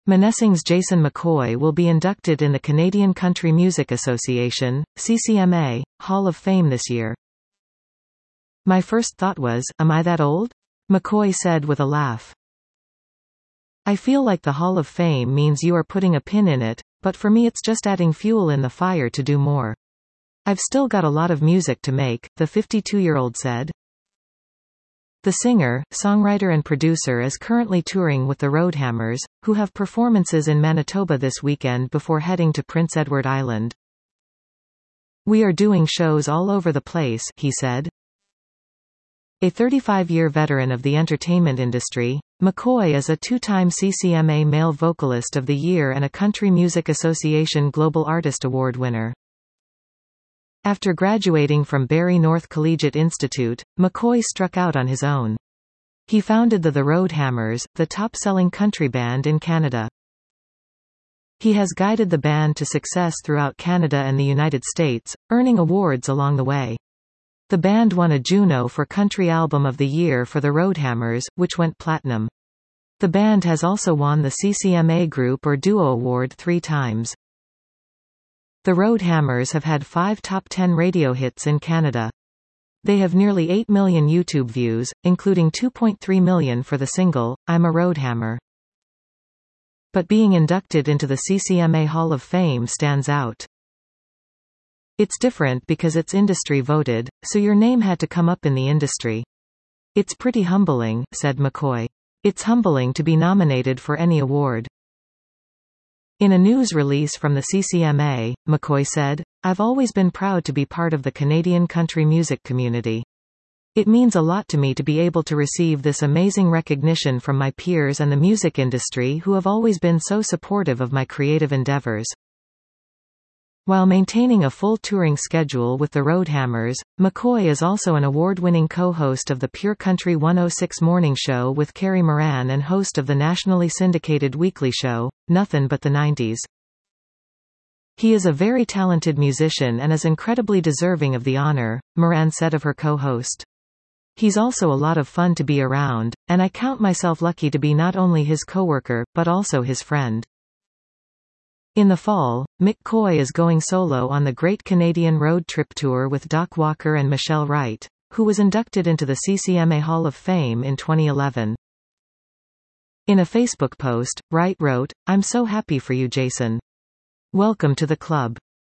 Menacing's Jason McCoy will be inducted in the Canadian Country Music Association, CCMA, Hall of Fame this year. "My first thought was, am I that old?" McCoy said with a laugh. "I feel like the Hall of Fame means you are putting a pin in it, but for me it's just adding fuel in the fire to do more. I've still got a lot of music to make," the 52-year-old said. The singer, songwriter and producer is currently touring with the Roadhammers, who have performances in Manitoba this weekend before heading to Prince Edward Island. "We are doing shows all over the place," he said. A 35-year veteran of the entertainment industry, McCoy is a two-time CCMA Male Vocalist of the Year and a Country Music Association Global Artist Award winner. After graduating from Barrie North Collegiate Institute, McCoy struck out on his own. He founded the Roadhammers, the top-selling country band in Canada. He has guided the band to success throughout Canada and the United States, earning awards along the way. The band won a Juno for Country Album of the Year for the Roadhammers, which went platinum. The band has also won the CCMA Group or Duo Award 3 times. The Roadhammers have had 5 top 10 radio hits in Canada. They have nearly 8 million YouTube views, including 2.3 million for the single, "I'm a Roadhammer." But being inducted into the CCMA Hall of Fame stands out. "It's different because it's industry voted, so your name had to come up in the industry. It's pretty humbling," said McCoy. "It's humbling to be nominated for any award." In a news release from the CCMA, McCoy said, "I've always been proud to be part of the Canadian country music community. It means a lot to me to be able to receive this amazing recognition from my peers and the music industry who have always been so supportive of my creative endeavors." While maintaining a full touring schedule with the Roadhammers, McCoy is also an award-winning co-host of the Pure Country 106 morning show with Carrie Moran and host of the nationally syndicated weekly show, Nothin' But the 90s. "He is a very talented musician and is incredibly deserving of the honor," Moran said of her co-host. "He's also a lot of fun to be around, and I count myself lucky to be not only his coworker, but also his friend." In the fall, McCoy is going solo on the Great Canadian Road Trip Tour with Doc Walker and Michelle Wright, who was inducted into the CCMA Hall of Fame in 2011. In a Facebook post, Wright wrote, "I'm so happy for you, Jason. Welcome to the club."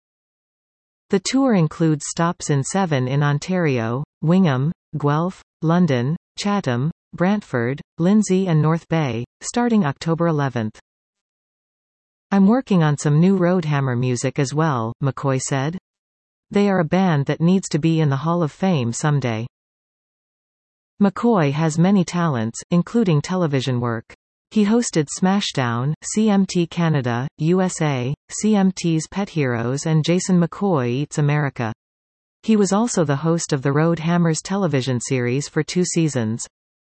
The tour includes stops in 7 in Ontario, Wingham, Guelph, London, Chatham, Brantford, Lindsay and North Bay, starting October 11. "I'm working on some new Roadhammer music as well," McCoy said. "They are a band that needs to be in the Hall of Fame someday." McCoy has many talents, including television work. He hosted Smashdown, CMT Canada, USA, CMT's Pet Heroes and Jason McCoy Eats America. He was also the host of the Roadhammers television series for 2 seasons.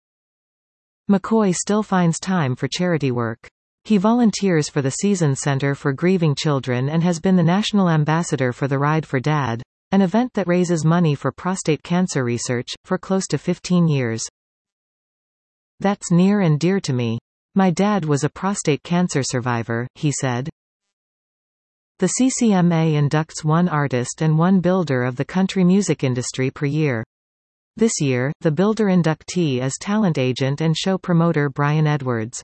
McCoy still finds time for charity work. He volunteers for the Seasons Center for Grieving Children and has been the national ambassador for the Ride for Dad, an event that raises money for prostate cancer research, for close to 15 years. "That's near and dear to me. My dad was a prostate cancer survivor," he said. The CCMA inducts 1 artist and 1 builder of the country music industry per year. This year, the builder inductee is talent agent and show promoter Brian Edwards.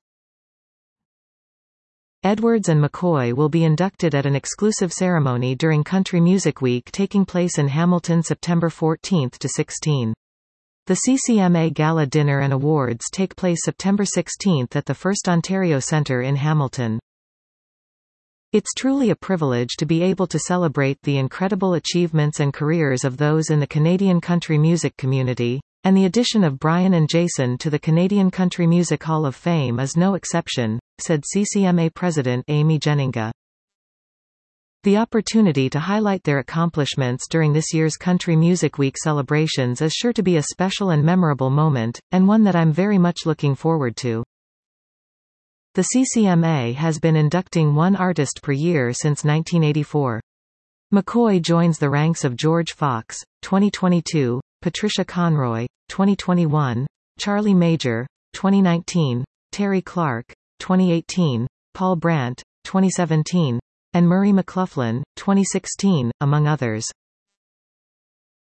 Edwards and McCoy will be inducted at an exclusive ceremony during Country Music Week taking place in Hamilton September 14 to 16. The CCMA Gala Dinner and Awards take place September 16 at the First Ontario Centre in Hamilton. It's truly a privilege to be able to celebrate the incredible achievements and careers of those in the Canadian country music community, and the addition of Brian and Jason to the Canadian Country Music Hall of Fame is no exception, said CCMA President Amy Jenninga. The opportunity to highlight their accomplishments during this year's Country Music Week celebrations is sure to be a special and memorable moment, and one that I'm very much looking forward to. The CCMA has been inducting 1 artist per year since 1984. McCoy joins the ranks of George Fox, 2022, Patricia Conroy, 2021, Charlie Major, 2019, Terry Clark, 2018, Paul Brandt, 2017, and Murray McLaughlin, 2016, among others.